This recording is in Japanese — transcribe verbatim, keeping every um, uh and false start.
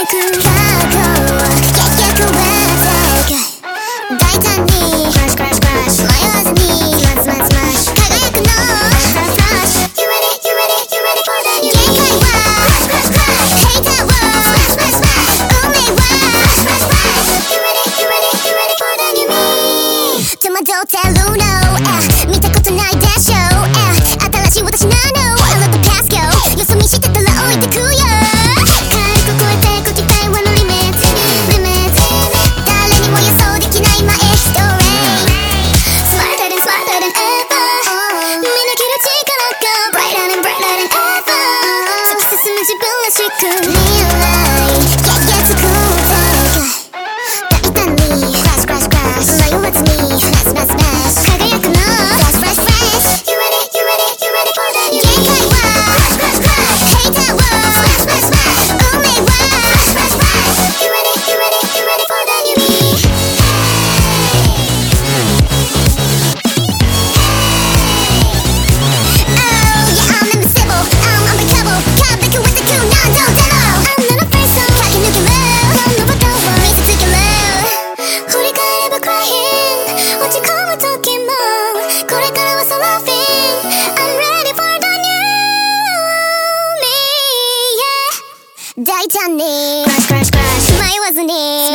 く過去結局は大胆にクラッシュクラッシュクラッシュ迷わずにスマッスマッスマッシュ輝くのフラッフラッシュ You ready, you ready, you ready for the new me 限界はクラッシュクラッシュクラッシュヘイターをスマッスマッスマッシュ運命はクラッシュクラッシュクラッシュ You ready, you ready, you ready for the new me 戸惑ってるの見たことないでしょ新しい私なの I let the past go よそ見してたら置いてくよ軽く超えてく期待はのリミットリミット誰にも予想できないマイストーリー Smarter than smarter than ever 見抜ける力が Brighter than brighter than ever 突き進む自分らしく未来激熱空大胆に Crash crash crash 迷わずに Smash smash smash 輝くの Flash flash flash You ready, you ready, you ready for the new me 限界は Crash crash crash ヘイターを Smash smash smash 運命は Flash flash flash You ready, you ready, you ready for the new me Oh yeah, I'm invincible I'm unbreakable Come back with the cool non-don't demo I'm not a person 駆け抜ける何のバトル見せつける振り返れば crying 落ち込む時もこれからは so laughing I'm ready for the new me yeah 大胆に Crash crash crash 迷わずに